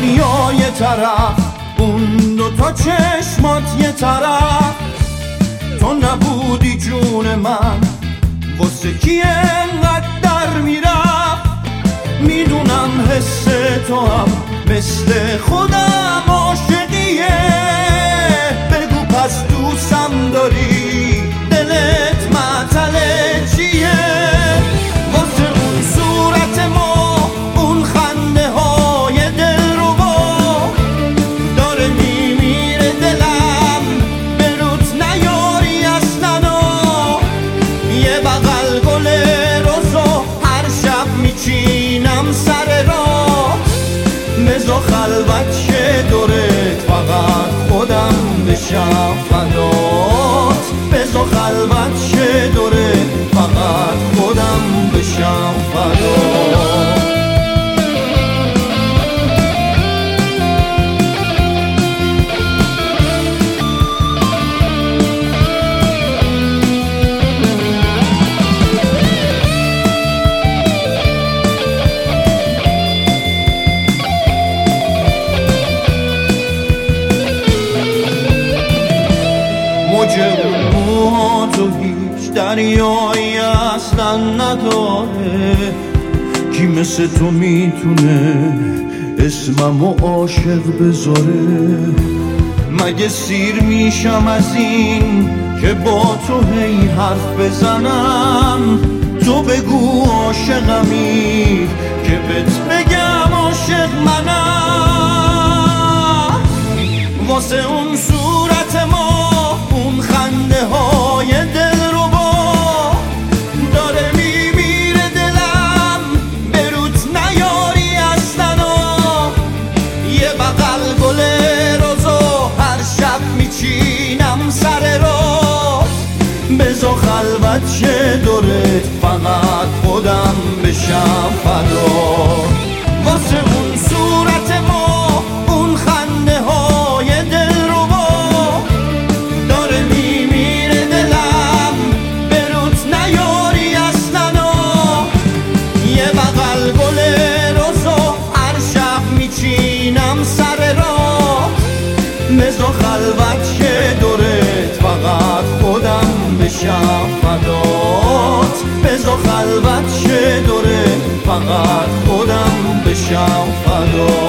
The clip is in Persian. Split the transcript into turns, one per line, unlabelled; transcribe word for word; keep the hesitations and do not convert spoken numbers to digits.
دریا یه طرف، اون دوتا چشمات یه طرف. تو نبودی جون من، واسه کی انقدر در میرفت؟ میدونم حس تو هم مثل خودم عاشقیه. بگو پس دوستم داری، دلت معطل چیه؟ واسه اون صورت ما، اون خنده های دل رو با داره میمیره دلم، بروت نیاری اصلا. یه بغل گل روزو هر شب میچینم سر راه. بزا خلوت شه دورت، فقط خودم بشم فدات. بزا خلوت شه دورت، فقط خودم بشم فدات. موج اون موها تو هیچ دریایی اصلا نداره. کی مثل تو میتونه اسممو عاشق بذاره؟ مگه سیر میشم از این که با تو هی حرف بزنم؟ تو بگو عاشقمی که بهت بگم عاشق منم. واسه اون صورت ما، اون خنده های دل رو با داره میمیره دلم، بروت نیاری اصلا. یه بغل گل روزو هر شب میچینم سر راه. بزا خلوت شه دورت، فقط خودم بشم فدات. واسه اون صورت ما، اون خنده های دل رو با داره میمیره دلم، بروت نیاری اصلا. یه بغل گل روزو هر شب میچینم سر راه. بزا خلوت شه دورت، فقط خودم بشم فدات. بزا خلوت شه دورت، فقط خودم بشم فدات.